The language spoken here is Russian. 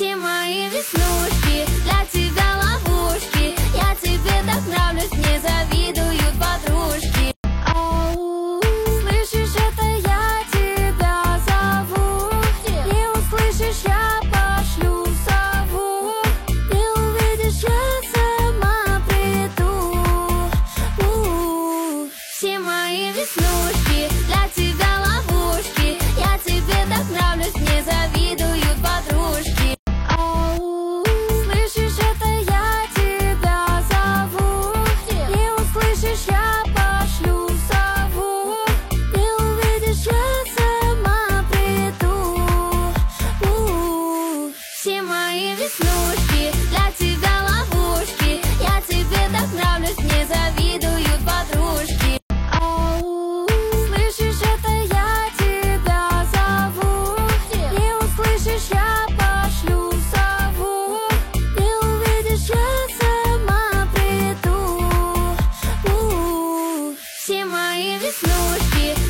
Все мои веснушки для тебя ловушки. Я тебе так нравлюсь, мне завидуют подружки. Ау, слышишь, это я тебя зову. Не услышишь, я пошлю сову. Не увидишь, я сама приду. Все мои веснушки для тебя ловушки. Я тебе так нравлюсь, мне завидуют подружки. Ау, слышишь, это я тебя зову. Не услышишь, я пошлю сову. Не увидишь, я сама приду. Все мои веснушки для тебя ловушки. Я тебе так нравлюсь, мне завидуют подружки. Ау, слышишь, это я тебя зову. Не услышишь, я пошлю сову. Не увидишь, я сама приду. Все мои веснушки